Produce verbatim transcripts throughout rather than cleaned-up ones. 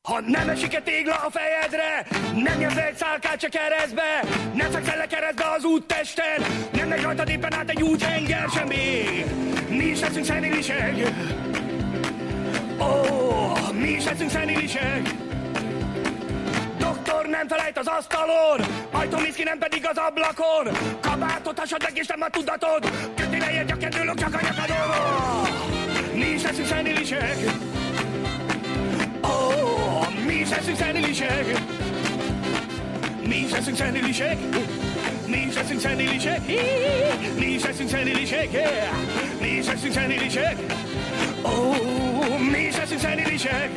Ha nem esik egy tégla a fejedre, nem nyomsz egy szálkát se keresztbe, nem fekszel le keresztbe az úttesten, nem megy rajtad éppen át egy úthenger sem még. Mi is leszünk szenilisek. Ó, oh, mi is leszünk szenilisek. Doktor nem felejt az asztalon, ajtómiszki nem pedig az ablakon. Kabátot hasad meg és nem a tudatod, köti lejjed a kedőlök csak a nyakadon. Mi is leszünk szenilisek. Ó, oh, mi is leszünk szenilisek. Mi is leszünk szenilisek. Mi is leszünk szenilisek. Mi is leszünk szenilisek. Mi is leszünk szenilisek. Ó, oh, mi is leszünk szenilisek.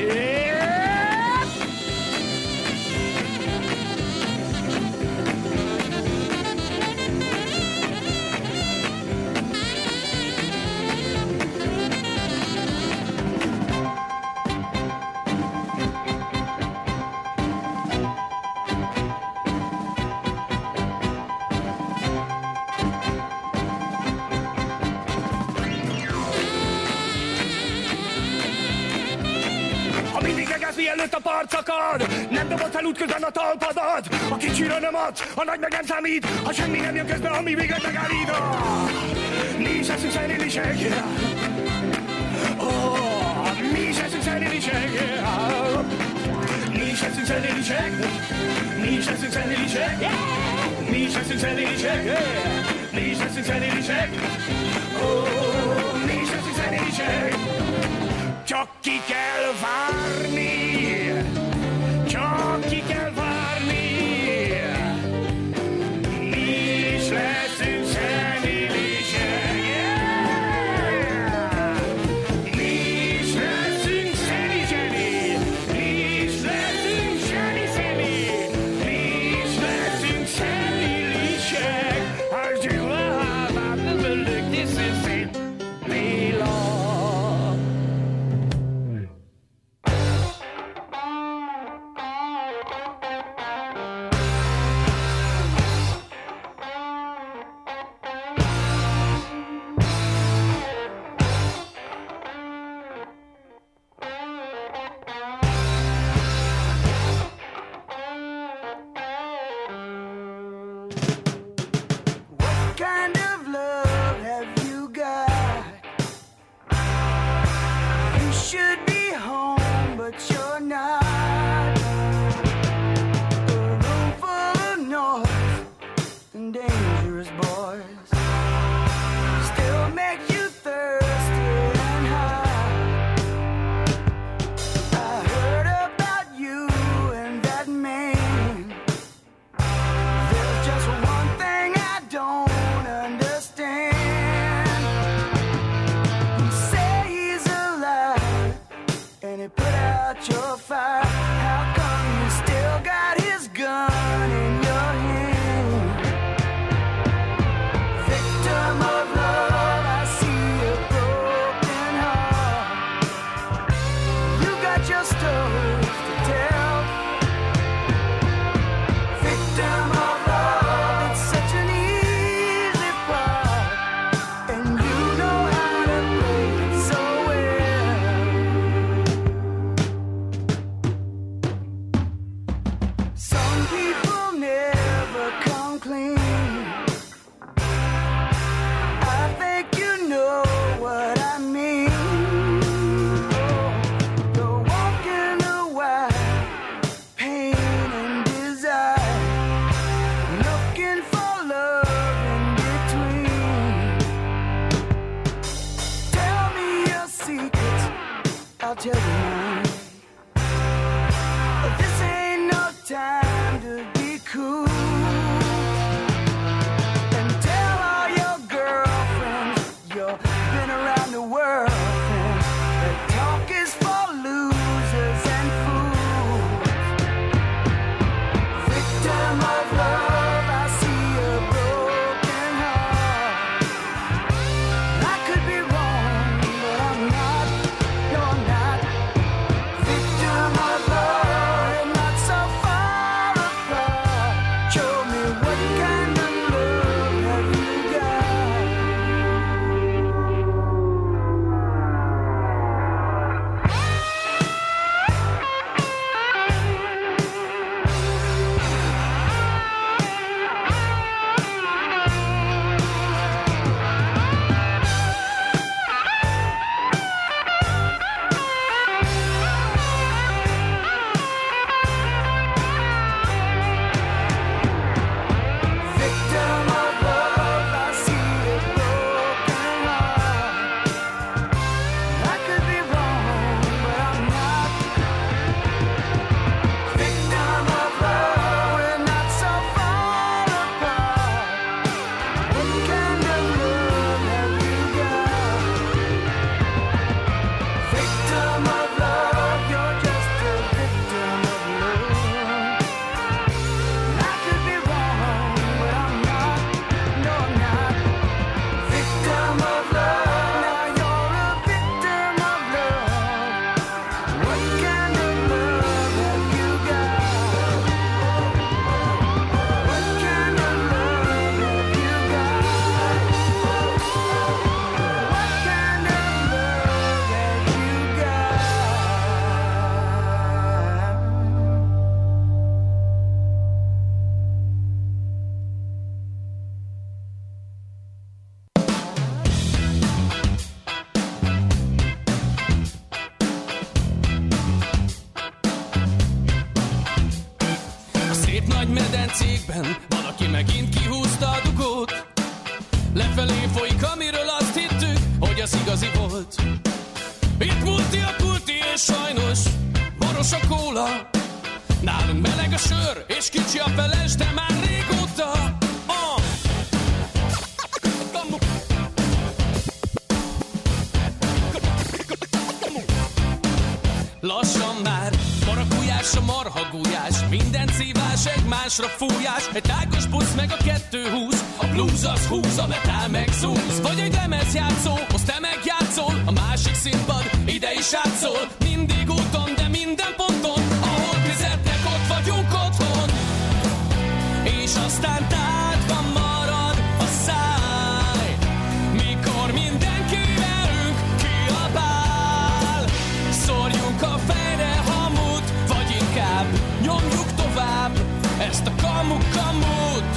Mielőtt a part szakad, nem dobod fel útközben a talpadat. A kicsire nem adsz, a nagy meg nem számít, ha semmi nem jön közben, ami véglet megállít. Mi is leszünk szenilisek. Oh, mi is leszünk szenilisek. Mi is leszünk szenilisek. Mi is leszünk szenilisek. Mi is leszünk szenilisek. Mi is leszünk szenilisek. Oh, mi is leszünk szenilisek. Csak ki kell várni. Csak ki kell várni. Mi is leszünk szenilisek. Yeah! Mi is leszünk szeni-zseni. Mi is leszünk zseni-zeni. Mi is leszünk szenilisek. éppen valaki megint kihúzta a dugót. Lefelé folyik, amiről azt hittük, hogy az igazi volt. Itt multi a pulti, és sajnos boros a kóla. Nálunk meleg a sör, és kicsi a feles, de már régóta. Oh. Lassan már marakujás a marhagújás, minden szívás egymásra fújás. Egy tágos busz meg a kettő húsz, a blues az húz, a metal meg zúz. Vagy egy lemezjátszó, azt te megjátszol, a másik színpad ide is átszól. Mindig úton, de minden ponton, ahol fizetnek, ott vagyunk otthon. És aztán tátva marad a száj, mikor mindenki velünk kiabál. Szórjunk a fejre hamut, vagy inkább nyomjuk tovább ezt a kamu-kamut.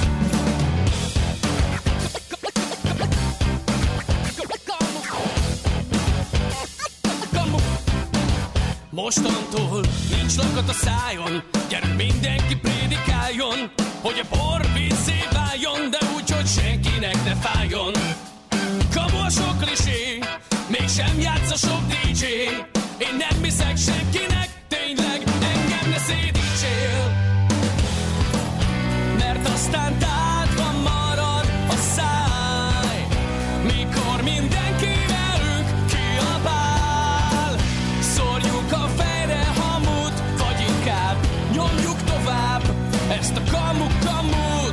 Mostantól nincs lakat a szájon, gyerünk mindenki prédikáljon, hogy a bor vízzé váljon, de úgy, hogy senkinek ne fájjon. Kamu a sok klisé, mégsem játsz a sok dé dzsé. Én nem hiszek senkinek, tényleg engem ne szédítsél. Mert aztán tátva marad a száj, mikor mindenki velünk kiabál. Szórjuk a fejre hamut, vagy inkább nyomjuk tovább ezt a kamu-kamut.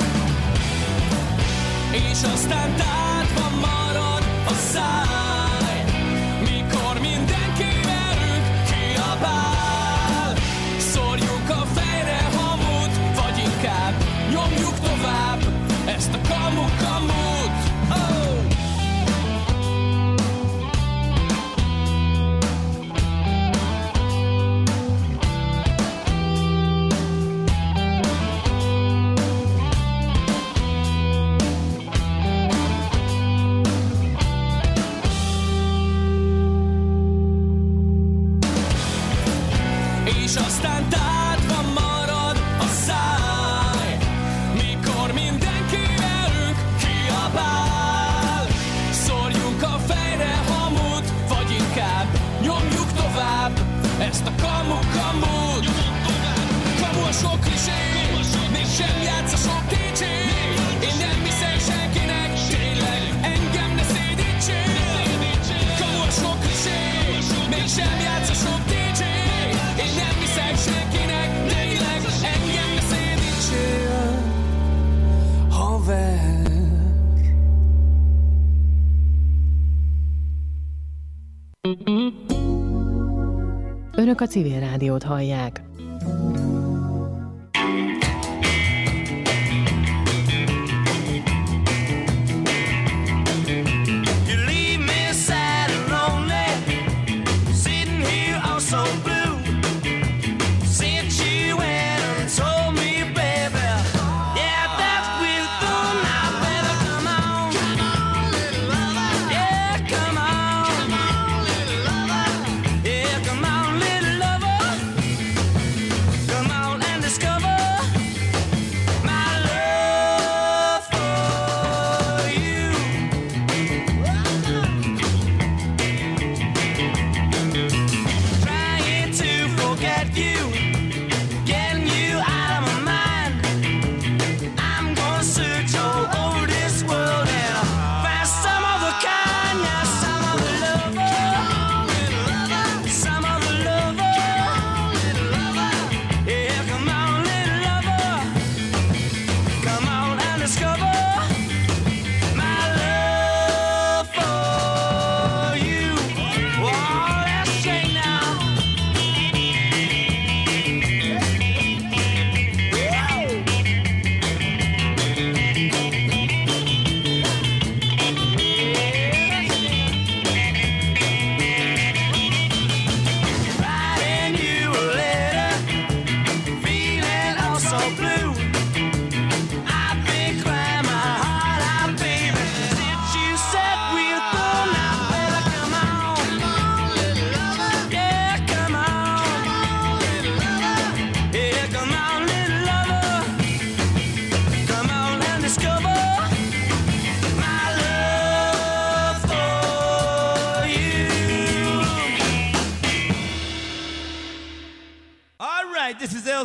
És aztán tátva marad a száj, mikor mindenki velünk kiabál. Szórjuk a fejre hamut, vagy inkább nyomjuk tovább ezt a kamu-kamut. Oh! És aztán tátva marad a száj, mikor mindenki velünk kiabál. Szórjunk a fejre hamut, vagy inkább nyomjuk tovább ezt a kamu-kamut. Kamu a sok klisé, mégsem játsz a sok dé dzsé. Én nem hiszek senkinek, tényleg engem ne szédítsél. Kamu a sok klisé, mégsem játsz a sok dé dzsé. Én nem hiszek senkinek, tényleg engem ne szédítsél, haver. Önök a Civil Rádiót hallják.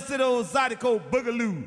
Sit old Zydeco Boogaloo.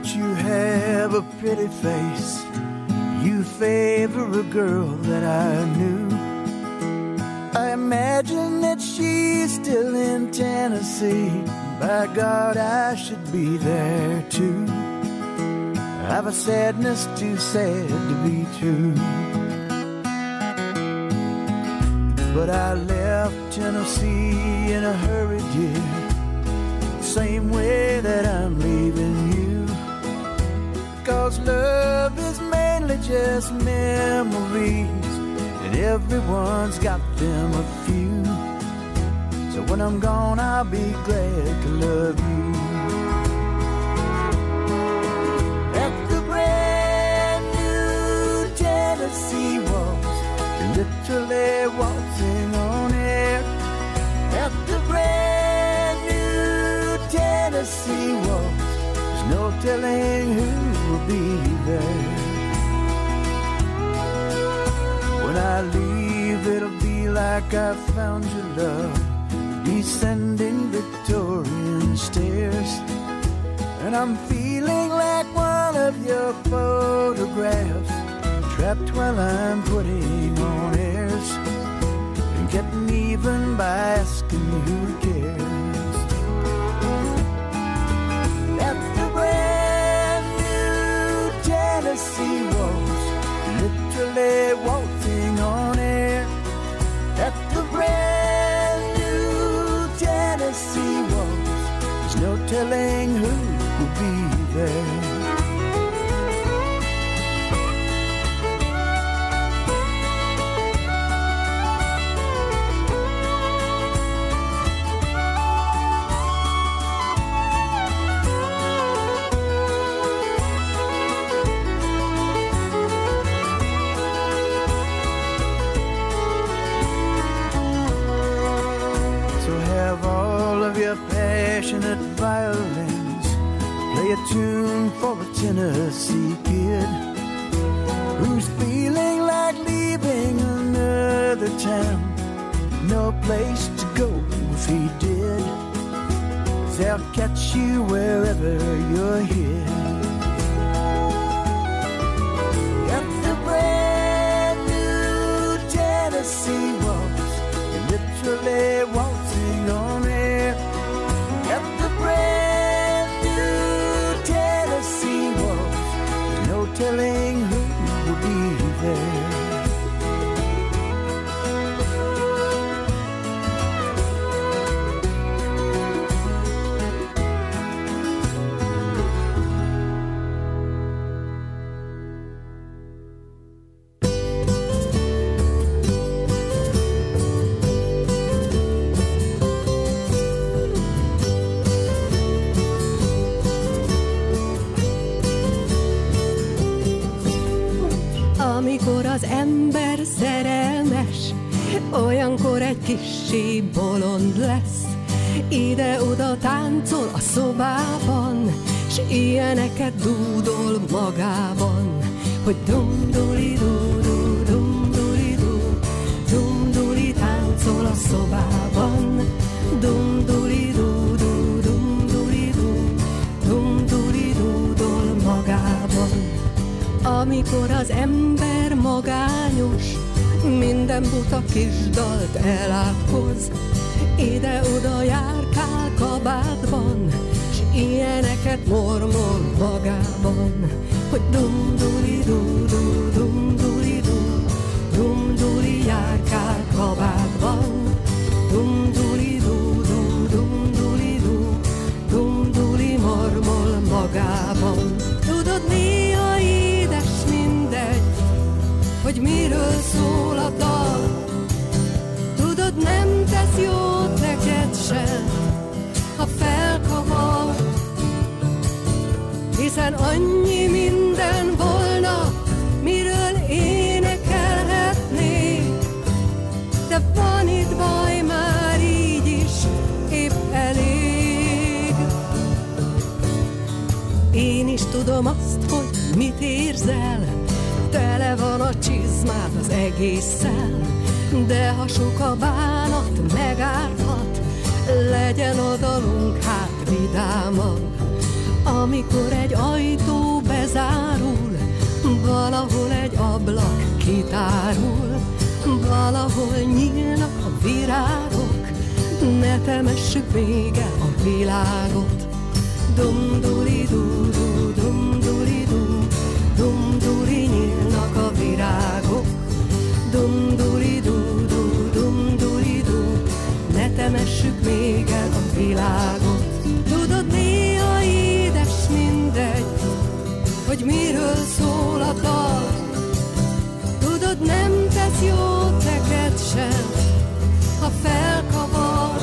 Don't you have a pretty face? You favor a girl that I knew. I imagine that she's still in Tennessee. By God, I should be there too. I've a sadness too sad to be true. But I left Tennessee in a hurry, dear, same way that I'm leaving you. Cause love is mainly just memories, and everyone's got them a few. So when I'm gone, I'll be glad to love you. At the brand new Tennessee walls, literally waltzing on air. At the brand new Tennessee walls, there's no telling who will be there. When I leave, it'll be like I found your love, descending Victorian stairs. And I'm feeling like one of your photographs, trapped while I'm putting on airs, and getting even by asking who cares. At the brand new Tennessee walls, literally waltzing on air. At the brand new Tennessee walls, there's no telling who will be there. Passionate violins play a tune for a Tennessee kid who's feeling like leaving another town. No place to go if he did. They'll catch you wherever you're here. At the brand new Tennessee walls, literally waltzing on air. At the brand new Tennessee walls, there's no telling who will be there. Amikor az ember szerelmes, olyankor egy kissé bolond lesz. Ide-oda táncol a szobában, s ilyeneket dúdol magában, hogy dum-duli-du-du, dum-duli-du, dum-duli táncol a szobában, dum-duli-du-du, dum-duli-du, dum-duli dúdol magában. Amikor az ember magányos, minden buta kis dalt elátkoz, ide-oda járkál kabátban, s ilyeneket mormol magában, hogy dum-duli-du-du, dum-duli-du, dum-duli járkál kabátban, dum-duli-du-du, dum-duli-du, dum-duli mormol magában. Tudod, néha édes mindegy, hogy miről szól a dal. Tudod, nem tesz jót neked sem, ha felkavar, hiszen annyi minden volna, miről énekelhetnék. De van itt baj, már így is épp elég. Én is tudom azt, hogy mit érzel, tele van a csizmád az egésszel, de ha sok a bánat megárthat, legyen a dalunk hát vidáman. amikor egy ajtó bezárul, valahol egy ablak kitárul, valahol nyílnak a virágok, ne temessük még el a világot. Dum-duri-du-du, dum-duri-du, dum-duri nyílnak a virágok. Dum-duri-du-du, dum-duri-du, ne temessük még el a világot. Tudod, néha édes mindegy, hogy miről szól a dal. Tudod, nem tesz jót neked sem, ha felkavar,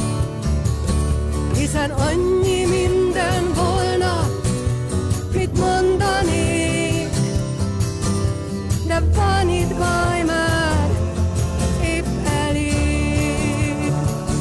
hiszen annyi minden volna, mit mondanék, de van itt baj már, épp elég.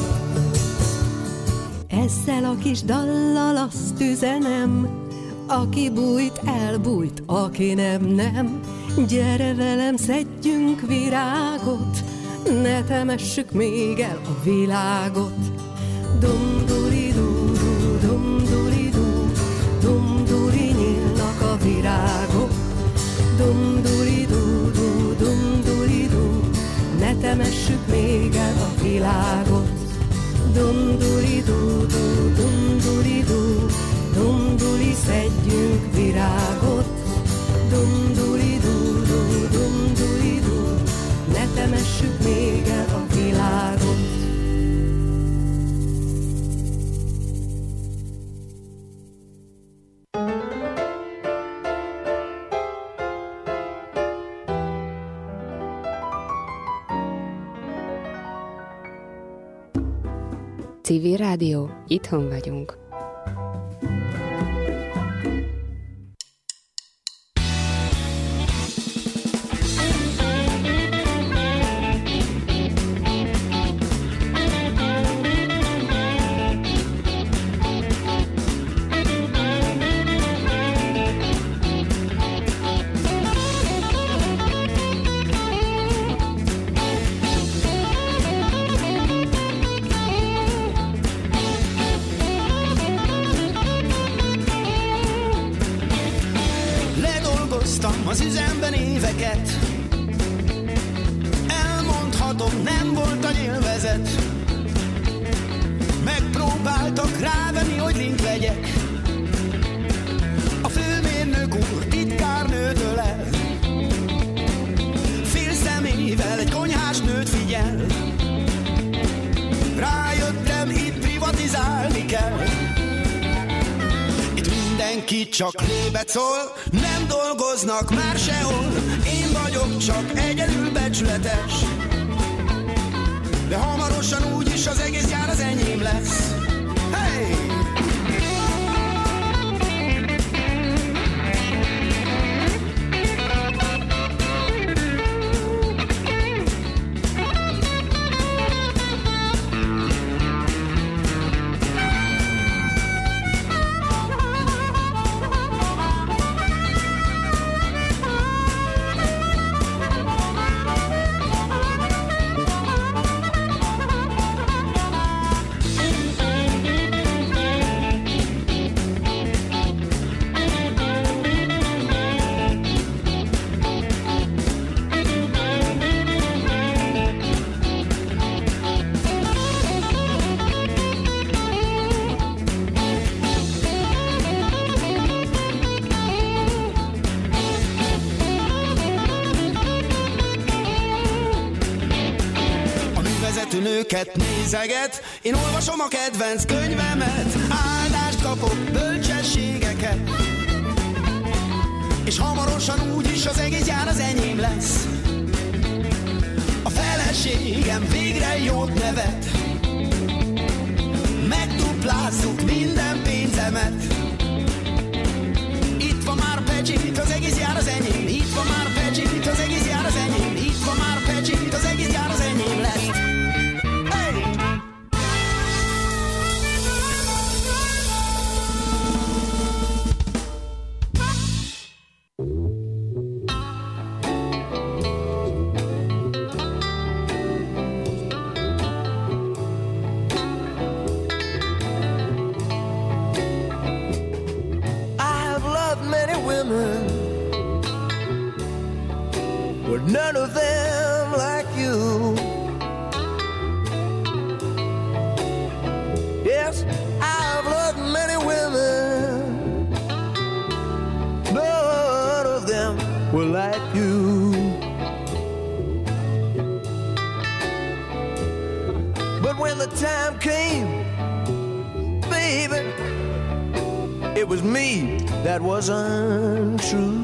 Ezzel a kis dallal azt üzenem, aki bújt, elbújt, aki nem, nem. Gyere velem, szedjünk virágot, ne temessük még el a világot. Dum-duri-du-du, dum-duri-du, dum-duri nyílnak a virágok. Dum-duri-du-du, dum-duri-du, ne temessük még el a világot. Dum-duri-du-du, dum-duri-du, dum-duri, szedjünk virágot. Dum-duri-du-du, dum-duri-du, ne temessük még el a világot. Civil Rádió, itthon vagyunk. Az üzemben éveket, elmondhatom, nem volt a nyilvezet. Megpróbáltak rávenni, hogy link legyek. A főmérnök úr titkárnőtől el, fél szemével egy konyhás nőt figyel. Rájöttem, itt privatizálni kell. Mindenki csak lébet szól, nem dolgoznak már sehol. Én vagyok csak egyedül becsületes, de hamarosan úgyis az egész gyár az enyém lesz. Hey! Nőket nézeget, én olvasom a kedvenc könyvemet, áldást kapok, bölcsességeket, és hamarosan úgyis az egész gyár az enyém lesz. A feleségem végre jót nevet, megduplázzuk minden pénzemet. Itt van már Pecsit, az egész gyár az enyém. Itt van már Pecsit, az egész gyár az enyém. Itt van már Pecsit, az egész gyár az enyém lesz. none of them like you. Yes, I've loved many women, none of them were like you. But when the time came, baby, it was me that was untrue.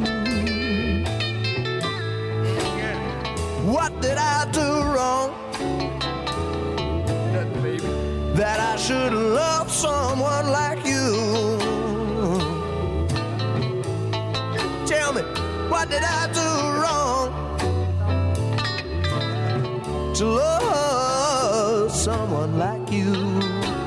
What did I do wrong? Nothing, baby. That I should love someone like you. Tell me, what did I do wrong to love someone like you?